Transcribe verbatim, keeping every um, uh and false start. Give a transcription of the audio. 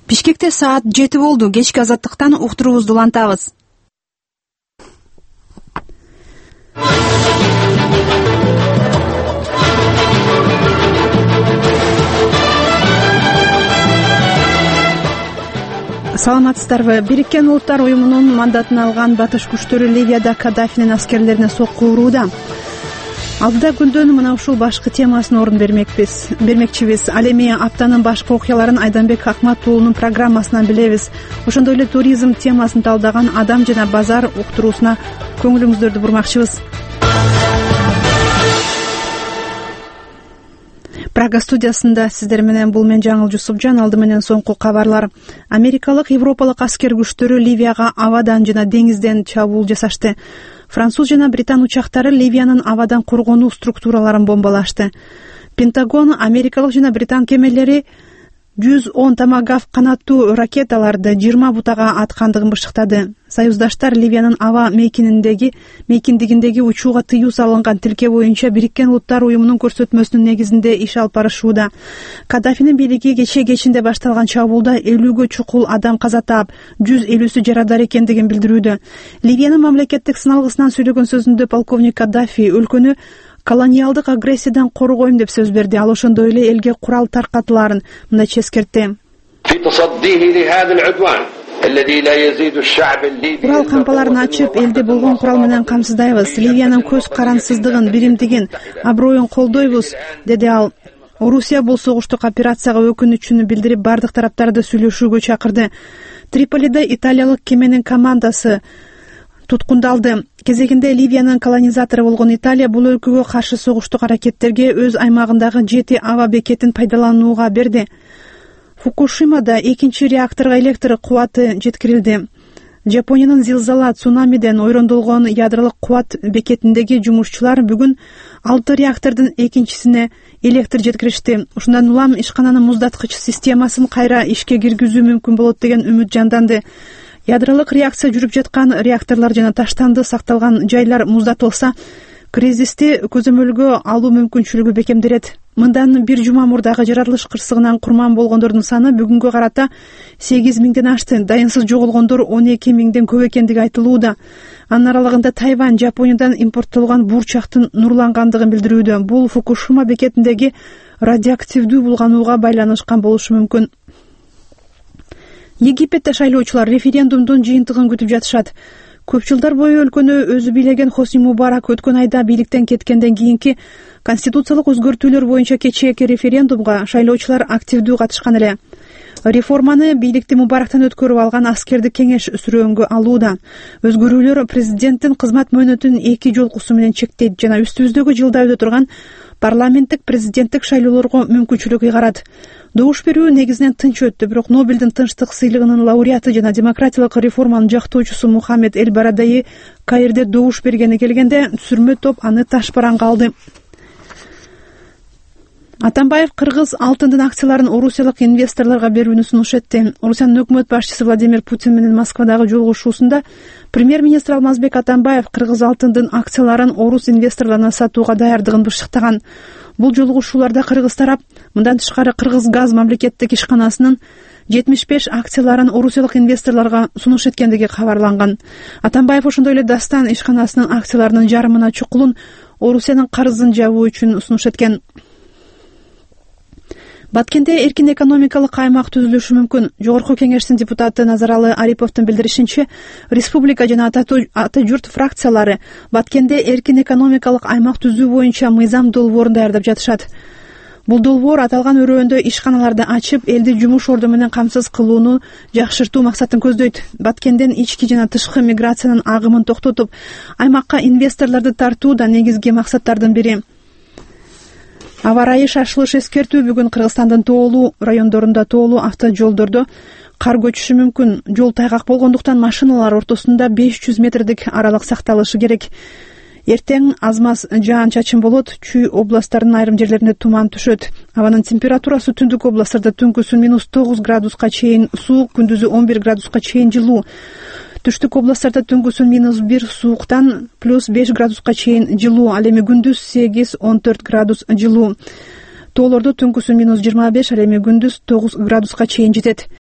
Бишкекте саат жети болду. Кечки азаттыктан уктуруубузду улантабыз. Саламатсыздарбы? Бириккен Улуттар уюмунун мандатын алган батыш күчтөрү Ливияда Каддафинин аскерлерине сокку урууда. Алдыда күндөн мына ушул башкы темасына орун бермекпиз. Бермекчибиз. Ал эми аптанын башкы окуяларын Айданбек Акмат уулунун программасынан билебиз. Ошондой эле туризм темасын талдаган Адам жана базар уктуруусуна көңүлүңүздөрдү бурмакчыбыз. Прага студиясында сиздер менен бул мен Жаңыл Жусупжан. Алды менен соңку кабарлар. Америкалык, Европалык аскер күчтөрү Ливияга абадан жана деңизден чабуул жасашты. Француз жана Британ учактары Ливиянын абадан коргонуу структураларын бомбалашты. Пентагон Америкалык жана Британ кемелери жүз он Томагавк канаттуу ракеталарды жыйырма бутага аткандыгын бышыктады. Союздаштар Ливиянын аба мейкининдеги мейкиндигиндеги учууга тыюу салынган тилке боюнча Бириккен Улуттар уюмунун көрсөтмөсүнүн негизинде иш алып барышууда. Каддафинин бийлиги кечээ кечинде башталган чабуулда элүүгө чукул адам каза таап, жүз элүүсү жарадар экендигин билдирүүдө. Ливиянын мамлекеттик сыналгысынан сүйлөгөн сөзүндө полковник Каддафи өлкөнү колониалдык агрессиядан коргойм деп сөз берди. Ал ошондой эле элге курал таркатылаарын мындайча эскертти. Курал кампаларын ачып, элди болгон курал менен камсыздайбыз. Ливиянын көз карансыздыгын, биримдигин, аброюн колдойбуз, деди ал. Орусия бул согуштук операцияга өкүнүчүн билдирип, бардык тараптарды сүйлөшүүгө чакырды. Триполиде италиялык кеменин командасы туткундалды. Кезегинде Ливиянын колонизатору болгон Италия бул өлкөгө каршы согуштук аракеттерге өз аймагындагы жети аба бекетин пайдаланууга берди. Фукушимада экинчи реакторго электр кубаты жеткирилди. Жапониянын зилзала цунамиден ойрондолгон ядролук кубат бекетиндеги жумушчулар бүгүн алты реактордун экинчисине электр жеткиришти. Ушундан улам ишкананын муздаткыч системасын кайра ишке киргизүү мүмкүн болот деген үмүт жанданды. Ядролук реакция жүрүп жаткан реакторлор жана таштанды сакталган жайлар муздатылса, кризисти көзөмөлгө алуу мүмкүнчүлүгү бекемделет. Мындан бир жума мурдагы жаратылыш кырсыгынан курман болгондордун саны бүгүнгө карата сегиз миңден ашты. Дайынсыз жоголгондор он эки миңден көп экендиги айтылууда. Анын аралыгында Тайвань Жапониядан импорттолгон бурчактын нурлангандыгын билдирүүдө. Бул Фукушима бекетиндеги радиоактивдүү булганууга байланышкан болушу мүмкүн. Египетте шайлоочулар референдумдун жыйынтыгын күтүп жатышат. Көп жылдар бою өлкөнү өзү бийлеген Хосни Мубарак өткөн айда бийликтен кеткенден кийинки конституциялык өзгөртүүлөр боюнча кечээки референдумга шайлоочулар активдүү катышкан эле. Реформаны бийликти Мубарактан өткөрүп алган аскердик кеңеш сүрөөнгө алууда. Өзгөрүүлөр президенттин кызмат мөөнөтүн эки жолкусу менен чектейт жана үстүбүздөгү жылда өтө турган парламенттик президенттик шайлоолорго мүмкүнчүлүк ыйгарат. Добуш берүү негизинен тынч өттү, бирок Нобелдин тынчтык сыйлыгынын лауреаты жана демократиялык реформанын жактоочусу Мухаммед Эль Барадаи Каирде добуш бергени келгенде түсүрмө топ аны ташбаранга алды. Атамбаев кыргыз алтындын акцияларын орусиялык инвесторлорго берүүнү сунуш этти. Орусиянын өкмөт башчысы Владимир Путин менен Москвадагы жолугушуусунда премьер-министр Алмазбек Атамбаев кыргыз алтындын акцияларын орус инвесторлоруна сатууга даярдыгын бышыктаган. Бул жолугушууларда кыргыз тарап мындан тышкары Кыргыз газ мамлекеттик ишканасынын жетимиш беш акцияларын орусиялык инвесторлорго сунуш эткендиги кабарланган. Атамбаев ошондой эле Дастан ишканасынын акцияларынын жарымына чукулун Орусиянын карызын жабуу үчүн сунуш эткен. Баткенде эркин экономикалык аймак түзүлүшү мүмкүн. Жогорку кеңештин депутаты Назаралы Ариповдун билдиришинче, республика жана ата журт фракциялары Баткенде эркин экономикалык аймак түзүү боюнча мыйзам долбоорун даярдап жатышат. Бул долбоор аталган өрөөндө ишканаларды ачып, элди жумуш орду менен камсыз кылууну жакшыртуу максатын көздөйт. Баткенден ички жана тышкы миграциянын агымын токтотуп, аймакка инвесторлорду тартуу да негизги максаттардын бири. Аба ырайы шашылыш эскертүү бүгүн Кыргызстандын тоолуу райондорунда тоолуу автожолдордо кар көчүшү мүмкүн. Жол тайгак болгондуктан машиналар ортосунда беш жүз метрдик аралык сакталышы керек. Эртең аз маз жаан-чачын болот. Чүй областтарынын айрым жерлеринде туман түшөт. Абанын температурасы түндүк областтарда түнкүсүн минус тогуз градуска чейин суук, күндүзү он бир градуска чейин жылуу. Түштүк областтарда түнкүсүн минус бир сууктан плюс беш градуска чейин жылуу, ал эми күндүз сегиз он төрт градус жылуу. Тоолордо түнкүсүн минус жыйырма беш, ал эми күндүз тогуз градуска чейин жетет.